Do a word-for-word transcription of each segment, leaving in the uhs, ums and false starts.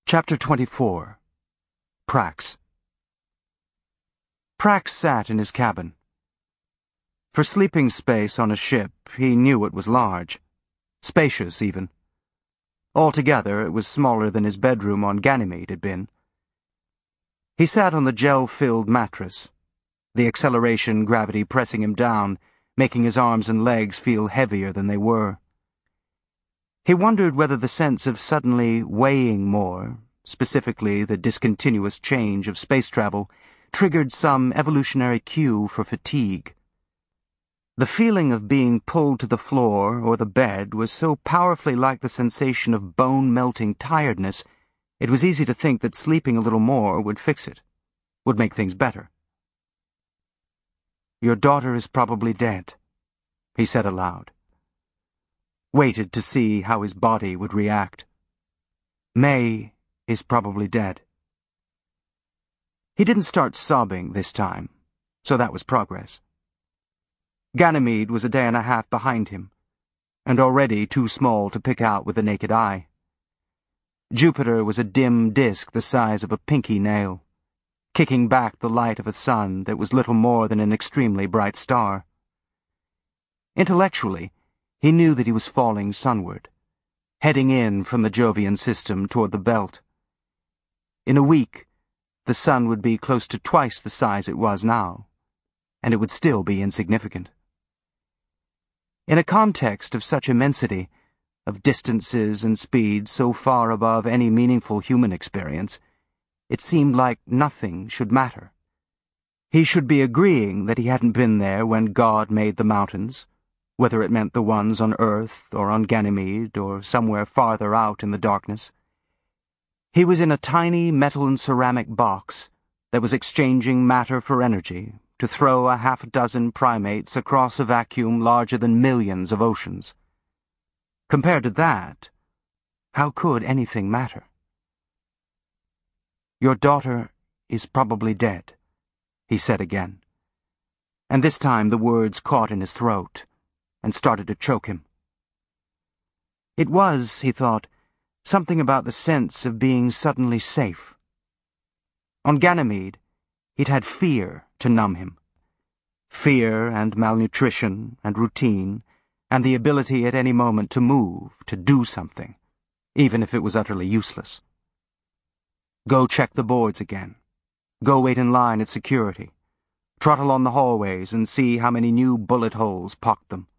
Chapter twenty-four. Prax. Prax sat in his cabin. For sleeping space on a ship, he knew it was large. Spacious, even. Altogether, it was smaller than his bedroom on Ganymede had been. He sat on the gel-filled mattress, the acceleration gravity pressing him down, making his arms and legs feel heavier than they were. He wondered whether the sense of suddenly weighing more, specifically the discontinuous change of space travel, triggered some evolutionary cue for fatigue. The feeling of being pulled to the floor or the bed was so powerfully like the sensation of bone-melting tiredness, it was easy to think that sleeping a little more would fix it, would make things better. "Your daughter is probably dead," he said aloud. Waited to see how his body would react. May is probably dead. He didn't start sobbing this time, so that was progress. Ganymede was a day and a half behind him, and already too small to pick out with the naked eye. Jupiter was a dim disk the size of a pinky nail, kicking back the light of a sun that was little more than an extremely bright star. Intellectually, he knew that he was falling sunward, heading in from the Jovian system toward the belt. In a week, the sun would be close to twice the size it was now, and it would still be insignificant. In a context of such immensity, of distances and speeds so far above any meaningful human experience, it seemed like nothing should matter. He should be agreeing that he hadn't been there when God made the mountains, whether it meant the ones on Earth or on Ganymede or somewhere farther out in the darkness. He was in a tiny metal and ceramic box that was exchanging matter for energy to throw a half a dozen primates across a vacuum larger than millions of oceans. Compared to that, how could anything matter? "Your daughter is probably dead," he said again. And this time the words caught in his throat and started to choke him. It was, he thought, something about the sense of being suddenly safe. On Ganymede, he'd had fear to numb him. Fear and malnutrition and routine, and the ability at any moment to move, to do something, even if it was utterly useless. Go check the boards again. Go wait in line at security. Trot along the hallways and see how many new bullet holes pocked them.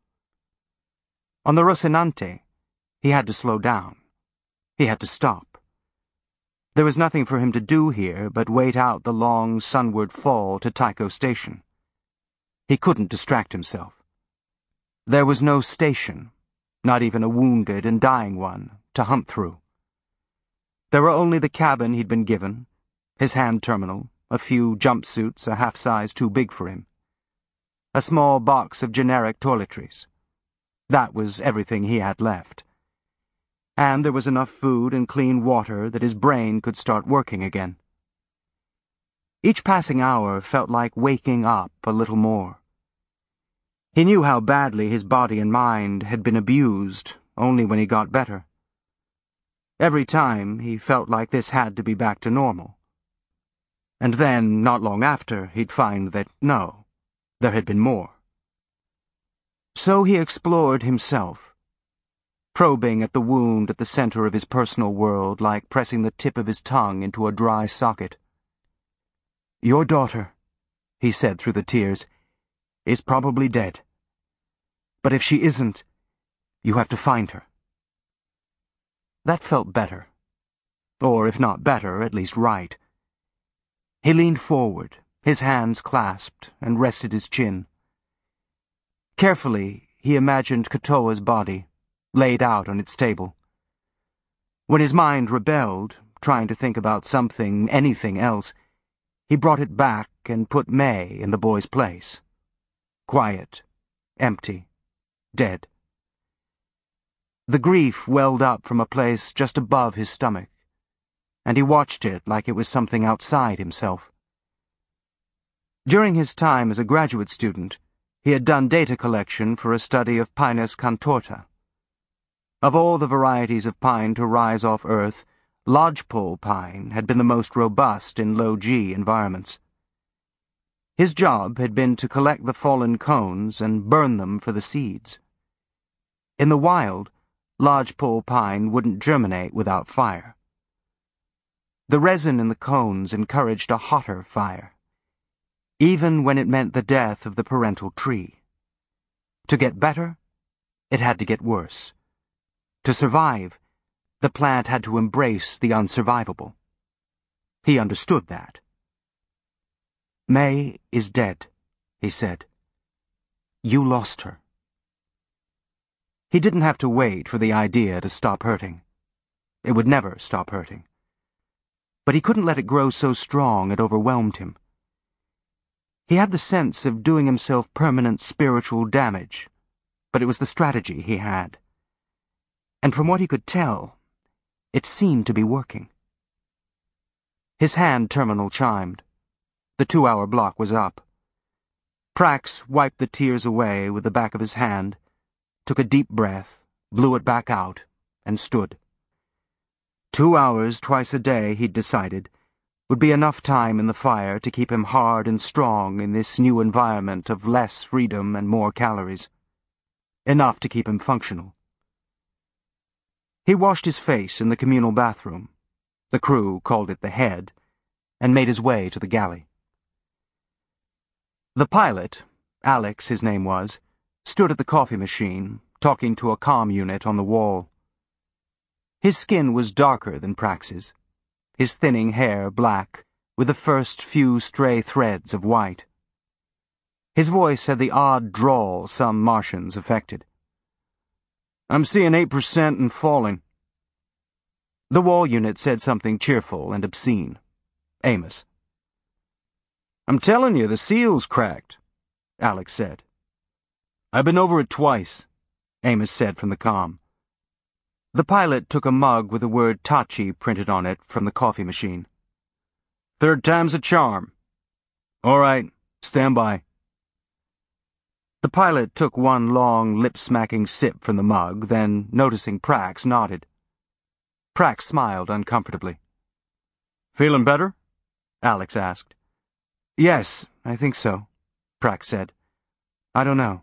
On the Rocinante, he had to slow down. He had to stop. There was nothing for him to do here but wait out the long sunward fall to Tycho Station. He couldn't distract himself. There was no station, not even a wounded and dying one, to hunt through. There were only the cabin he'd been given, his hand terminal, a few jumpsuits a half size too big for him, a small box of generic toiletries. That was everything he had left. And there was enough food and clean water that his brain could start working again. Each passing hour felt like waking up a little more. He knew how badly his body and mind had been abused only when he got better. Every time he felt like this had to be back to normal. And then, not long after, he'd find that no, there had been more. So he explored himself, probing at the wound at the center of his personal world like pressing the tip of his tongue into a dry socket. "Your daughter," he said through the tears, "is probably dead. But if she isn't, you have to find her." That felt better. Or, if not better, at least right. He leaned forward, his hands clasped, and rested his chin. Carefully, he imagined Katoa's body, laid out on its table. When his mind rebelled, trying to think about something, anything else, he brought it back and put May in the boy's place. Quiet, empty, dead. The grief welled up from a place just above his stomach, and he watched it like it was something outside himself. During his time as a graduate student, he had done data collection for a study of Pinus contorta. Of all the varieties of pine to rise off Earth, lodgepole pine had been the most robust in low-G environments. His job had been to collect the fallen cones and burn them for the seeds. In the wild, lodgepole pine wouldn't germinate without fire. The resin in the cones encouraged a hotter fire, even when it meant the death of the parental tree. To get better, it had to get worse. To survive, the plant had to embrace the unsurvivable. He understood that. "May is dead," he said. "You lost her." He didn't have to wait for the idea to stop hurting. It would never stop hurting. But he couldn't let it grow so strong it overwhelmed him. He had the sense of doing himself permanent spiritual damage, but it was the strategy he had. And from what he could tell, it seemed to be working. His hand terminal chimed. The two-hour block was up. Prax wiped the tears away with the back of his hand, took a deep breath, blew it back out, and stood. Two hours twice a day, he'd decided, would be enough time in the fire to keep him hard and strong in this new environment of less freedom and more calories. Enough to keep him functional. He washed his face in the communal bathroom. The crew called it the head, and made his way to the galley. The pilot, Alex his name was, stood at the coffee machine, talking to a comm unit on the wall. His skin was darker than Prax's, his thinning hair black, with the first few stray threads of white. His voice had the odd drawl some Martians affected. "I'm seeing eight percent and falling." The wall unit said something cheerful and obscene. Amos. "I'm telling you, the seal's cracked," Alex said. "I've been over it twice," Amos said from the comm. The pilot took a mug with the word Tachi printed on it from the coffee machine. "Third time's a charm." "All right, stand by." The pilot took one long, lip-smacking sip from the mug, then, noticing Prax, nodded. Prax smiled uncomfortably. "Feeling better?" Alex asked. "Yes, I think so," Prax said. "I don't know."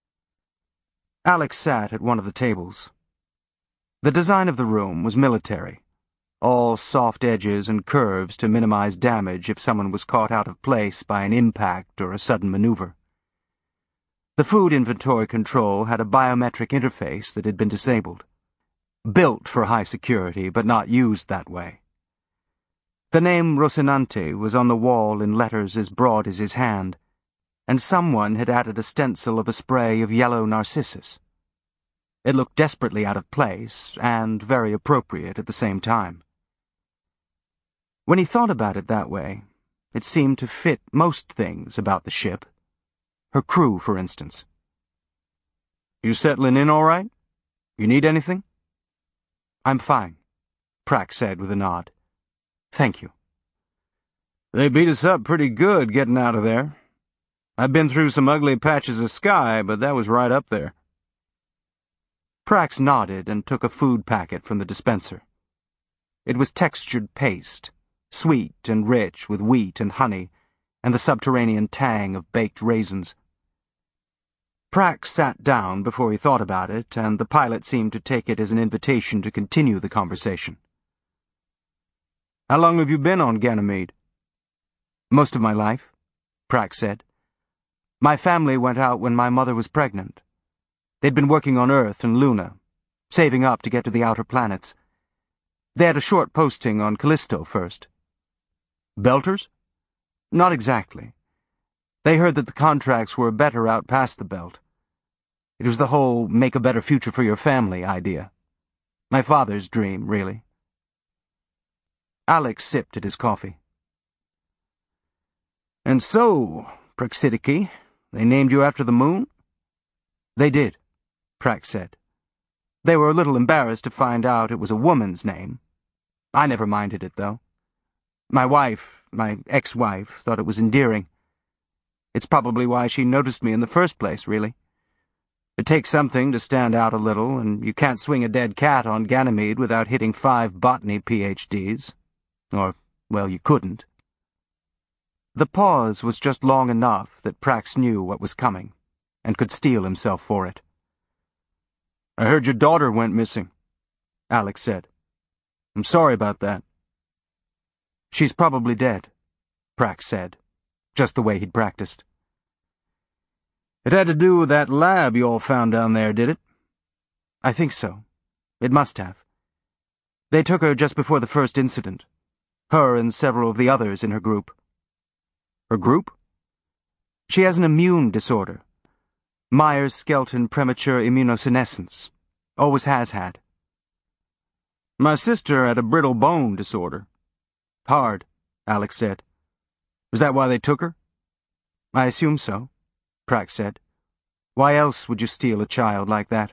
Alex sat at one of the tables. The design of the room was military, all soft edges and curves to minimize damage if someone was caught out of place by an impact or a sudden maneuver. The food inventory control had a biometric interface that had been disabled. Built for high security, but not used that way. The name Rocinante was on the wall in letters as broad as his hand, and someone had added a stencil of a spray of yellow narcissus. It looked desperately out of place, and very appropriate at the same time. When he thought about it that way, it seemed to fit most things about the ship. Her crew, for instance. "You settling in all right? You need anything?" "I'm fine," Prax said with a nod. "Thank you." "They beat us up pretty good getting out of there. I've been through some ugly patches of sky, but that was right up there." Prax nodded and took a food packet from the dispenser. It was textured paste, sweet and rich with wheat and honey, and the subterranean tang of baked raisins. Prax sat down before he thought about it, and the pilot seemed to take it as an invitation to continue the conversation. "How long have you been on Ganymede?" "Most of my life," Prax said. "My family went out when my mother was pregnant. They'd been working on Earth and Luna, saving up to get to the outer planets. They had a short posting on Callisto first." "Belters?" "Not exactly. They heard that the contracts were better out past the belt. It was the whole make a better future for your family idea. My father's dream, really." Alex sipped at his coffee. "And so, Praxidiki, they named you after the moon?" "They did," Prax said. "They were a little embarrassed to find out it was a woman's name. I never minded it, though. My wife, my ex-wife, thought it was endearing. It's probably why she noticed me in the first place, really. It takes something to stand out a little, and you can't swing a dead cat on Ganymede without hitting five botany P H Ds. Or, well, you couldn't. The pause was just long enough that Prax knew what was coming, and could steel himself for it. "I heard your daughter went missing," Alex said. "I'm sorry about that." "She's probably dead," Prax said, just the way he'd practiced. "It had to do with that lab you all found down there, did it?" "I think so. It must have. They took her just before the first incident. Her and several of the others in her group." "Her group?" "She has an immune disorder. Myers-Skeleton premature immunosenescence. Always has had." "My sister had a brittle bone disorder." "Hard," Alex said. "Was that why they took her?" "I assume so," Prax said. "Why else would you steal a child like that?"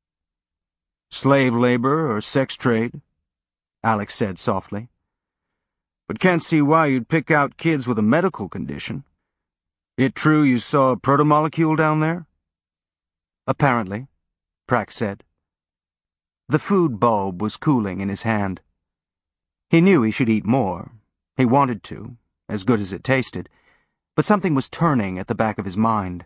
"Slave labor or sex trade," Alex said softly. "But can't see why you'd pick out kids with a medical condition. It true you saw a protomolecule down there?" "Apparently," Prax said. The food bulb was cooling in his hand. He knew he should eat more. He wanted to, as good as it tasted, but something was turning at the back of his mind.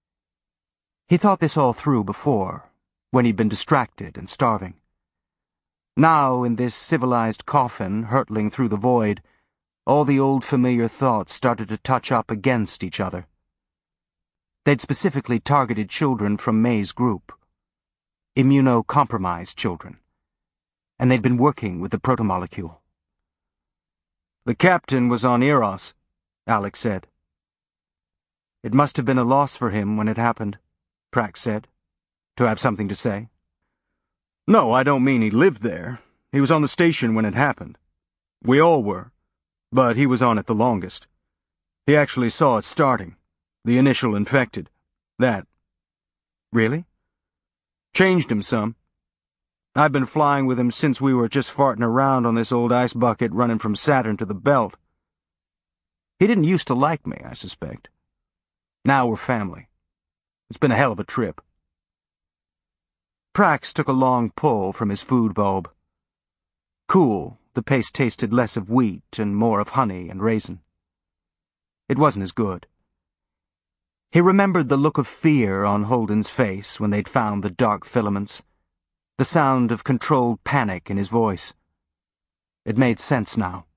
He thought this all through before, when he'd been distracted and starving. Now, in this civilized coffin hurtling through the void, all the old familiar thoughts started to touch up against each other. They'd specifically targeted children from May's group. Immunocompromised children. And they'd been working with the protomolecule. "The captain was on Eros," Alex said. "It must have been a loss for him when it happened," Prax said, "to have something to say." "No, I don't mean he lived there. He was on the station when it happened. We all were, but he was on it the longest. He actually saw it starting, the initial infected. That." "Really?" "Changed him some. I've been flying with him since we were just farting around on this old ice bucket running from Saturn to the Belt. He didn't used to like me, I suspect. Now we're family. It's been a hell of a trip." Prax took a long pull from his food bulb. Cool, the paste tasted less of wheat and more of honey and raisin. It wasn't as good. He remembered the look of fear on Holden's face when they'd found the dark filaments, the sound of controlled panic in his voice. It made sense now.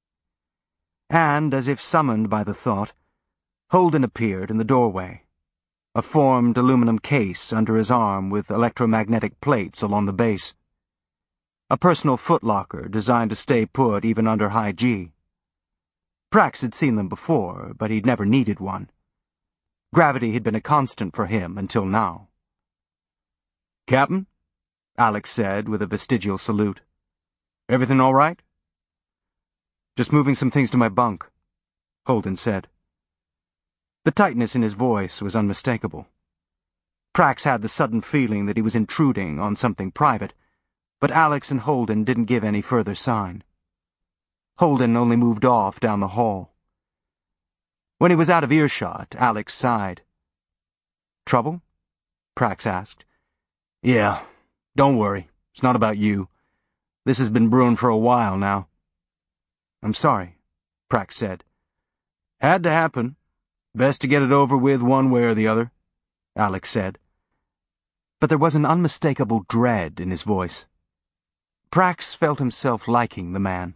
And, as if summoned by the thought, Holden appeared in the doorway, a formed aluminum case under his arm with electromagnetic plates along the base. A personal footlocker designed to stay put even under high G. Prax had seen them before, but he'd never needed one. Gravity had been a constant for him until now. "Captain?" Alex said with a vestigial salute. "Everything all right?" "Just moving some things to my bunk," Holden said. The tightness in his voice was unmistakable. Prax had the sudden feeling that he was intruding on something private, but Alex and Holden didn't give any further sign. Holden only moved off down the hall. When he was out of earshot, Alex sighed. "Trouble?" Prax asked. "Yeah, don't worry. It's not about you. This has been brewing for a while now." "I'm sorry," Prax said. "Had to happen. Best to get it over with one way or the other," Alex said. But there was an unmistakable dread in his voice. Prax felt himself liking the man.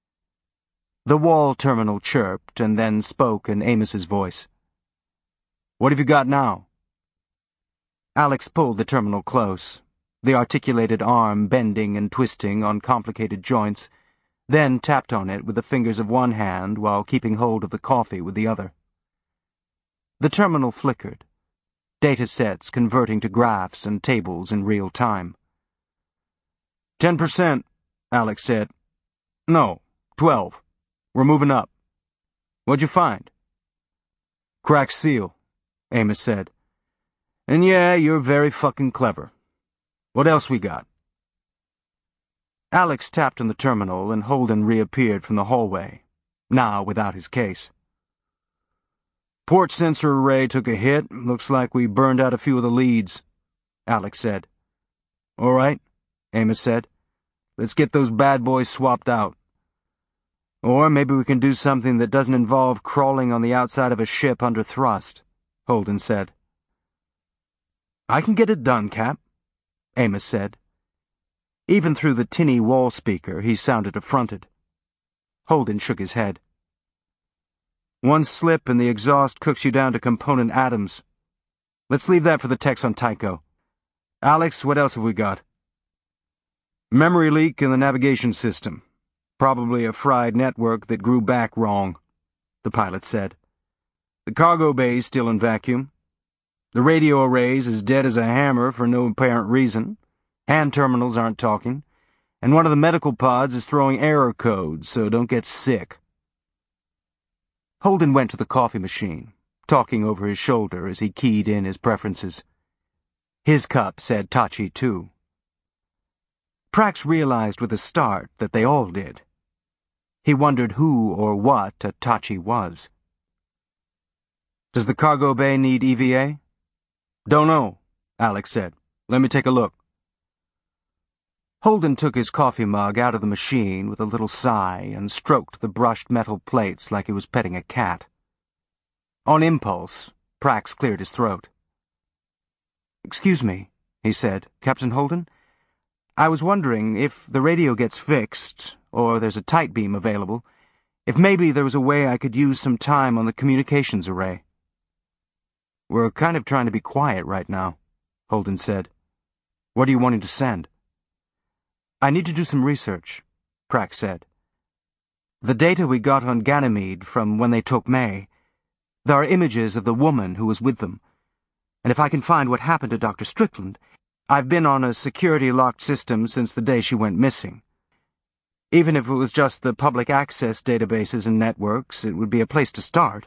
The wall terminal chirped and then spoke in Amos's voice. "What have you got now?" Alex pulled the terminal close, the articulated arm bending and twisting on complicated joints, then tapped on it with the fingers of one hand while keeping hold of the coffee with the other. The terminal flickered, data sets converting to graphs and tables in real time. Ten percent, Alex said. "No, twelve. We're moving up. What'd you find?" "Cracked seal," Amos said. "And yeah, you're very fucking clever. What else we got?" Alex tapped on the terminal and Holden reappeared from the hallway, now without his case. "Port sensor array took a hit. Looks like we burned out a few of the leads," Alex said. All right, Amos said. Let's get those bad boys swapped out. Or maybe we can do something that doesn't involve crawling on the outside of a ship under thrust, Holden said. I can get it done, Cap, Amos said. Even through the tinny wall speaker, he sounded affronted. Holden shook his head. One slip and the exhaust cooks you down to component atoms. Let's leave that for the techs on Tycho. Alex, what else have we got? Memory leak in the navigation system. Probably a fried network that grew back wrong, the pilot said. The cargo bay's still in vacuum. The radio array's as dead as a hammer for no apparent reason. Hand terminals aren't talking. And one of the medical pods is throwing error codes, so don't get sick. Holden went to the coffee machine, talking over his shoulder as he keyed in his preferences. His cup said Tachi, too. Prax realized with a start that they all did. He wondered who or what a Tachi was. Does the cargo bay need E V A? Don't know, Alex said. Let me take a look. Holden took his coffee mug out of the machine with a little sigh and stroked the brushed metal plates like he was petting a cat. On impulse, Prax cleared his throat. Excuse me, he said. Captain Holden? I was wondering if the radio gets fixed, or there's a tight beam available, if maybe there was a way I could use some time on the communications array. We're kind of trying to be quiet right now, Holden said. What are you wanting to send? I need to do some research, Prax said. The data we got on Ganymede from when they took May, there are images of the woman who was with them, and if I can find what happened to Doctor Strickland, I've been on a security-locked system since the day she went missing. Even if it was just the public access databases and networks, it would be a place to start.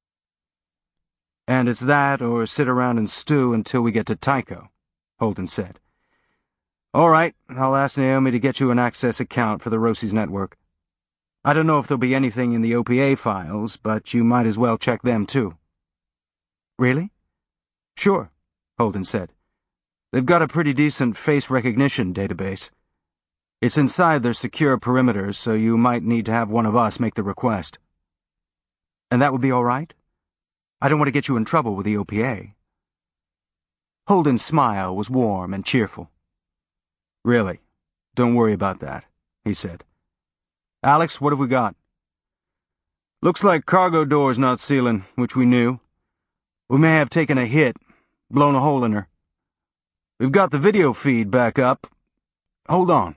And it's that or sit around and stew until we get to Tycho, Holden said. All right, I'll ask Naomi to get you an access account for the Rosie's network. I don't know if there'll be anything in the O P A files, but you might as well check them too. Really? Sure, Holden said. They've got a pretty decent face recognition database. It's inside their secure perimeters, so you might need to have one of us make the request. And that would be all right? I don't want to get you in trouble with the O P A. Holden's smile was warm and cheerful. Really, don't worry about that, he said. Alex, what have we got? Looks like cargo door's not sealing, which we knew. We may have taken a hit, blown a hole in her. We've got the video feed back up. Hold on.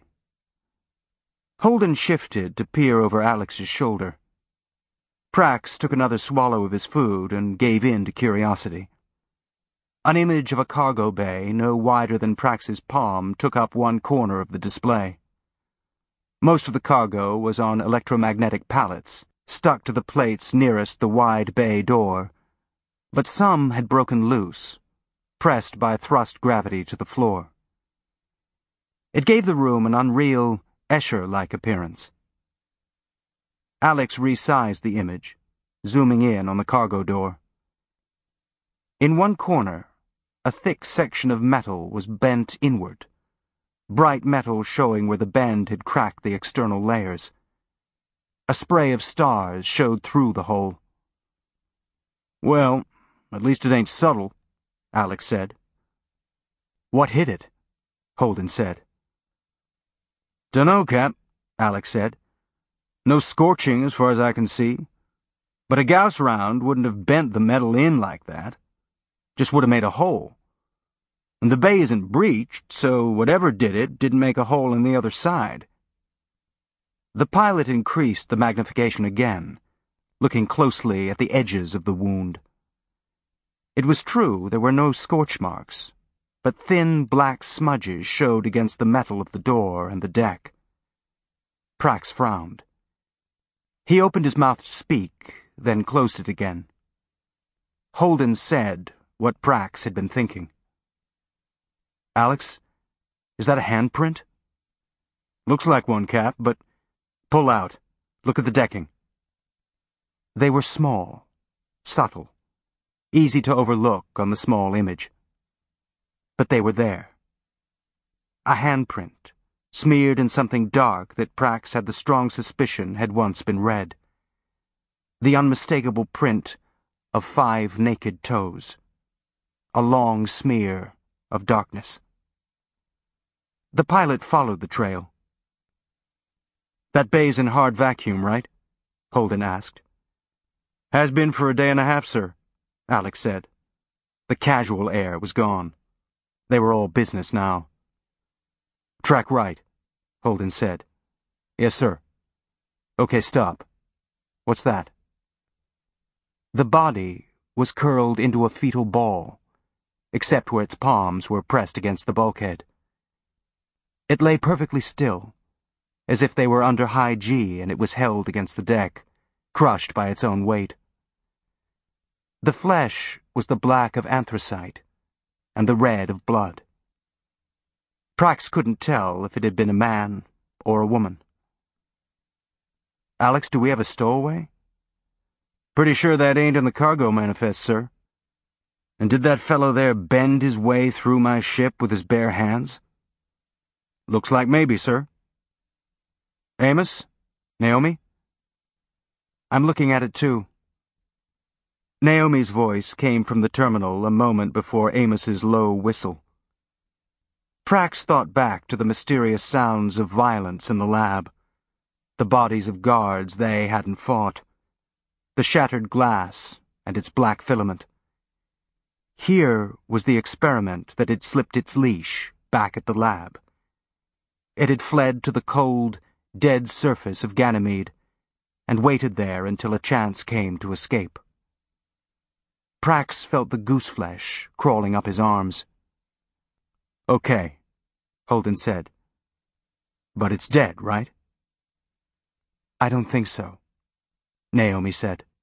Holden shifted to peer over Alex's shoulder. Prax took another swallow of his food and gave in to curiosity. An image of a cargo bay no wider than Prax's palm took up one corner of the display. Most of the cargo was on electromagnetic pallets, stuck to the plates nearest the wide bay door, but some had broken loose, pressed by thrust gravity to the floor. It gave the room an unreal, Escher-like appearance. Alex resized the image, zooming in on the cargo door. In one corner, a thick section of metal was bent inward, bright metal showing where the bend had cracked the external layers. A spray of stars showed through the hole. Well, at least it ain't subtle, Alex said. What hit it? Holden said. Dunno, Cap, Alex said. No scorching as far as I can see. But a Gauss round wouldn't have bent the metal in like that. Just would have made a hole. And the bay isn't breached, so whatever did it didn't make a hole in the other side. The pilot increased the magnification again, looking closely at the edges of the wound. It was true there were no scorch marks, but thin black smudges showed against the metal of the door and the deck. Prax frowned. He opened his mouth to speak, then closed it again. Holden said what Prax had been thinking. Alex, is that a handprint? Looks like one, Cap, but pull out. Look at the decking. They were small, subtle, easy to overlook on the small image. But they were there. A handprint, smeared in something dark that Prax had the strong suspicion had once been red. The unmistakable print of five naked toes. A long smear of darkness. The pilot followed the trail. "That bay's in hard vacuum, right?" Holden asked. "Has been for a day and a half, sir," Alex said. The casual air was gone. They were all business now. "Track right," Holden said. "Yes, sir." "Okay, stop. What's that?" The body was curled into a fetal ball, except where its palms were pressed against the bulkhead. It lay perfectly still, as if they were under high G and it was held against the deck, crushed by its own weight. The flesh was the black of anthracite and the red of blood. Prax couldn't tell if it had been a man or a woman. "Alex, do we have a stowaway?" "Pretty sure that ain't in the cargo manifest, sir." "And did that fellow there bend his way through my ship with his bare hands?" "Looks like maybe, sir." "Amos? Naomi?" "I'm looking at it too." Naomi's voice came from the terminal a moment before Amos's low whistle. Prax thought back to the mysterious sounds of violence in the lab, the bodies of guards they hadn't fought, the shattered glass and its black filament. Here was the experiment that had slipped its leash back at the lab. It had fled to the cold, dead surface of Ganymede and waited there until a chance came to escape. Prax felt the gooseflesh crawling up his arms. "Okay," Holden said. "But it's dead, right?" "I don't think so," Naomi said.